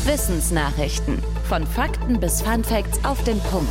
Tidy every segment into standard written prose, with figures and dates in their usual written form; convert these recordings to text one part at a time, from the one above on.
Wissensnachrichten. Von Fakten bis Funfacts auf den Punkt.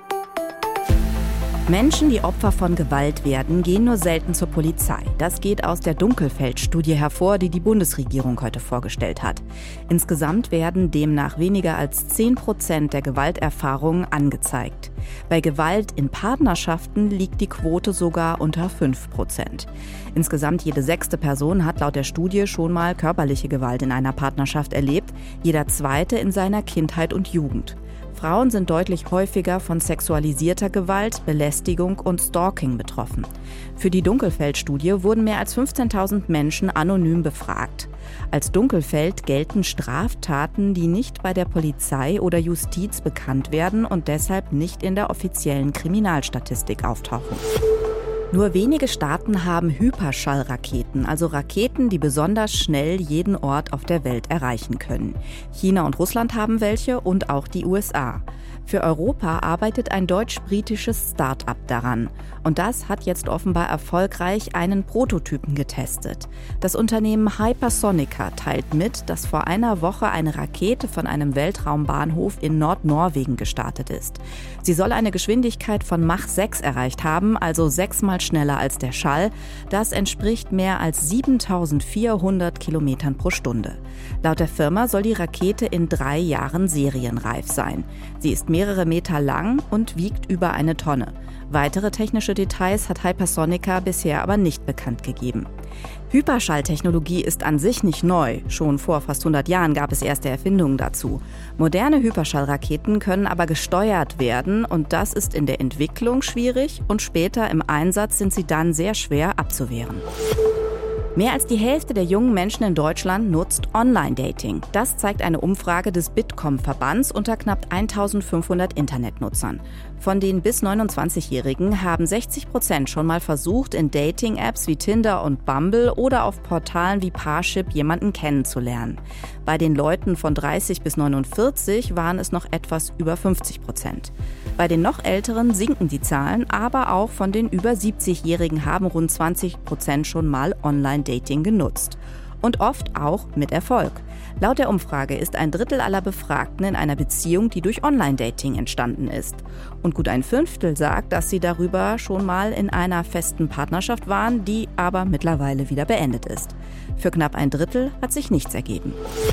Menschen, die Opfer von Gewalt werden, gehen nur selten zur Polizei. Das geht aus der Dunkelfeld-Studie hervor, die die Bundesregierung heute vorgestellt hat. Insgesamt werden demnach weniger als 10% der Gewalterfahrungen angezeigt. Bei Gewalt in Partnerschaften liegt die Quote sogar unter 5%. Insgesamt jede 6. Person hat laut der Studie schon mal körperliche Gewalt in einer Partnerschaft erlebt, jeder 2. in seiner Kindheit und Jugend. Frauen sind deutlich häufiger von sexualisierter Gewalt, Belästigung und Stalking betroffen. Für die Dunkelfeld-Studie wurden mehr als 15.000 Menschen anonym befragt. Als Dunkelfeld gelten Straftaten, die nicht bei der Polizei oder Justiz bekannt werden und deshalb nicht in der offiziellen Kriminalstatistik auftauchen. Nur wenige Staaten haben Hyperschallraketen, also Raketen, die besonders schnell jeden Ort auf der Welt erreichen können. China und Russland haben welche und auch die USA. Für Europa arbeitet ein deutsch-britisches Start-up daran. Und das hat jetzt offenbar erfolgreich einen Prototypen getestet. Das Unternehmen Hypersonica teilt mit, dass vor einer Woche eine Rakete von einem Weltraumbahnhof in Nordnorwegen gestartet ist. Sie soll eine Geschwindigkeit von Mach 6 erreicht haben, also 6-mal schneller als der Schall. Das entspricht mehr als 7.400 Kilometern pro Stunde. Laut der Firma soll die Rakete in 3 Jahren serienreif sein. Sie ist mehrere Meter lang und wiegt über 1 Tonne. Weitere technische Details hat Hypersonica bisher aber nicht bekannt gegeben. Hyperschalltechnologie ist an sich nicht neu. Schon vor fast 100 Jahren gab es erste Erfindungen dazu. Moderne Hyperschallraketen können aber gesteuert werden und das ist in der Entwicklung schwierig und später im Einsatz sind sie dann sehr schwer abzuwehren. Mehr als die Hälfte der jungen Menschen in Deutschland nutzt Online-Dating. Das zeigt eine Umfrage des Bitkom-Verbands unter knapp 1.500 Internetnutzern. Von den bis 29-Jährigen haben 60% schon mal versucht, in Dating-Apps wie Tinder und Bumble oder auf Portalen wie Parship jemanden kennenzulernen. Bei den Leuten von 30 bis 49 waren es noch etwas über 50%. Bei den noch Älteren sinken die Zahlen, aber auch von den über 70-Jährigen haben rund 20% schon mal Online-Dating genutzt. Und oft auch mit Erfolg. Laut der Umfrage ist 1/3 aller Befragten in einer Beziehung, die durch Online-Dating entstanden ist. Und gut 1/5 sagt, dass sie darüber schon mal in einer festen Partnerschaft waren, die aber mittlerweile wieder beendet ist. Für knapp 1/3 hat sich nichts ergeben.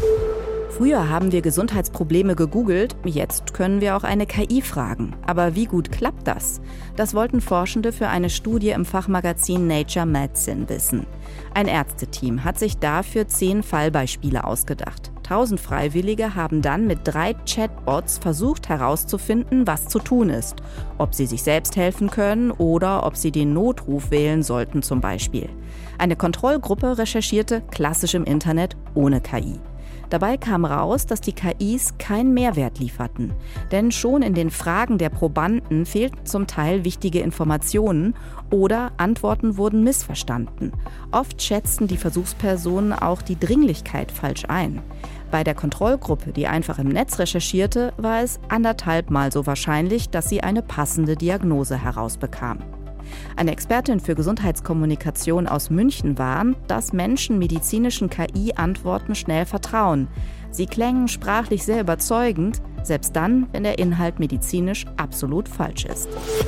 Früher haben wir Gesundheitsprobleme gegoogelt, jetzt können wir auch eine KI fragen. Aber wie gut klappt das? Das wollten Forschende für eine Studie im Fachmagazin Nature Medicine wissen. Ein Ärzteteam hat sich dafür 10 Fallbeispiele ausgedacht. 1000 Freiwillige haben dann mit 3 Chatbots versucht herauszufinden, was zu tun ist. Ob sie sich selbst helfen können oder ob sie den Notruf wählen sollten zum Beispiel. Eine Kontrollgruppe recherchierte klassisch im Internet ohne KI. Dabei kam raus, dass die KIs keinen Mehrwert lieferten. Denn schon in den Fragen der Probanden fehlten zum Teil wichtige Informationen oder Antworten wurden missverstanden. Oft schätzten die Versuchspersonen auch die Dringlichkeit falsch ein. Bei der Kontrollgruppe, die einfach im Netz recherchierte, war es 1,5 Mal so wahrscheinlich, dass sie eine passende Diagnose herausbekam. Eine Expertin für Gesundheitskommunikation aus München warnt, dass Menschen medizinischen KI-Antworten schnell vertrauen. Sie klängen sprachlich sehr überzeugend, selbst dann, wenn der Inhalt medizinisch absolut falsch ist.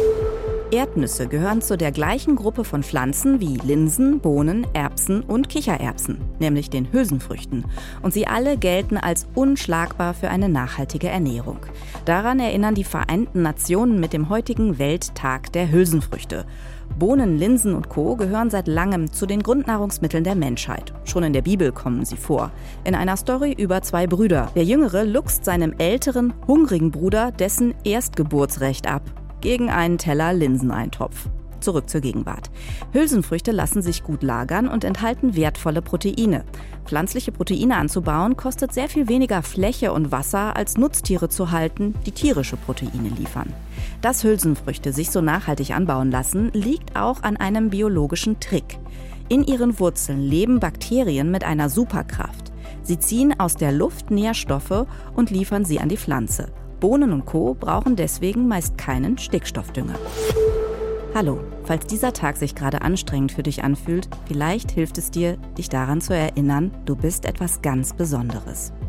Erdnüsse gehören zu der gleichen Gruppe von Pflanzen wie Linsen, Bohnen, Erbsen und Kichererbsen, nämlich den Hülsenfrüchten. Und sie alle gelten als unschlagbar für eine nachhaltige Ernährung. Daran erinnern die Vereinten Nationen mit dem heutigen Welttag der Hülsenfrüchte. Bohnen, Linsen und Co. gehören seit langem zu den Grundnahrungsmitteln der Menschheit. Schon in der Bibel kommen sie vor. In einer Story über 2 Brüder. Der Jüngere luchst seinem älteren, hungrigen Bruder dessen Erstgeburtsrecht ab. Gegen einen Teller Linseneintopf. Zurück zur Gegenwart. Hülsenfrüchte lassen sich gut lagern und enthalten wertvolle Proteine. Pflanzliche Proteine anzubauen kostet sehr viel weniger Fläche und Wasser als Nutztiere zu halten, die tierische Proteine liefern. Dass Hülsenfrüchte sich so nachhaltig anbauen lassen, liegt auch an einem biologischen Trick. In ihren Wurzeln leben Bakterien mit einer Superkraft. Sie ziehen aus der Luft Nährstoffe und liefern sie an die Pflanze. Bohnen und Co. brauchen deswegen meist keinen Stickstoffdünger. Hallo, falls dieser Tag sich gerade anstrengend für dich anfühlt, vielleicht hilft es dir, dich daran zu erinnern, du bist etwas ganz Besonderes.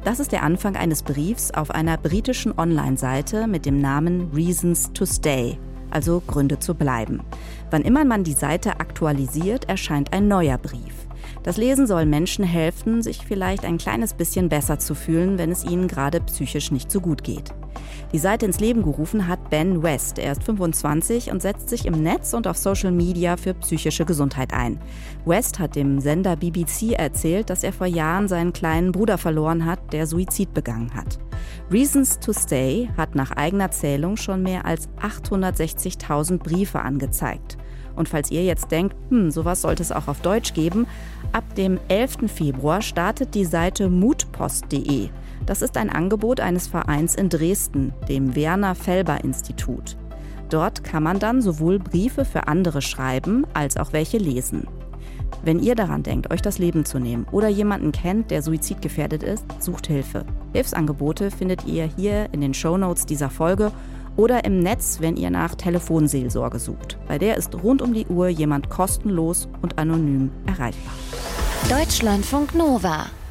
Das ist der Anfang eines Briefs auf einer britischen Online-Seite mit dem Namen Reasons to Stay, also Gründe zu bleiben. Wann immer man die Seite aktualisiert, erscheint ein neuer Brief. Das Lesen soll Menschen helfen, sich vielleicht ein kleines bisschen besser zu fühlen, wenn es ihnen gerade psychisch nicht so gut geht. Die Seite ins Leben gerufen hat Ben West. Er ist 25 und setzt sich im Netz und auf Social Media für psychische Gesundheit ein. West hat dem Sender BBC erzählt, dass er vor Jahren seinen kleinen Bruder verloren hat, der Suizid begangen hat. Reasons to Stay hat nach eigener Zählung schon mehr als 860.000 Briefe angezeigt. Und falls ihr jetzt denkt, sowas sollte es auch auf Deutsch geben, ab dem 11. Februar startet die Seite mutpost.de. Das ist ein Angebot eines Vereins in Dresden, dem Werner-Felber-Institut. Dort kann man dann sowohl Briefe für andere schreiben, als auch welche lesen. Wenn ihr daran denkt, euch das Leben zu nehmen oder jemanden kennt, der suizidgefährdet ist, sucht Hilfe. Hilfsangebote findet ihr hier in den Shownotes dieser Folge oder im Netz, wenn ihr nach Telefonseelsorge sucht. Bei der ist rund um die Uhr jemand kostenlos und anonym erreichbar. Deutschlandfunk Nova